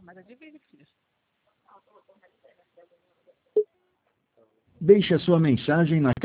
mas é difícil, filho. Deixe a sua mensagem na